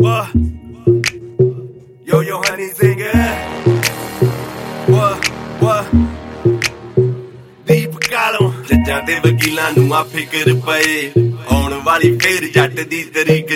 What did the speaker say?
Yo, honey singer. ਦੀਪ ਕਾਲੋਂ ਜੱਜਾਂ ਤੇ ਵਕੀਲਾਂ ਨੂੰ ਆ ਫਿਕਰ ਪਏ ਆਉਣ ਵਾਲੀ ਫੇਰ ਜੱਟ ਦੀ ਤਰੀਕ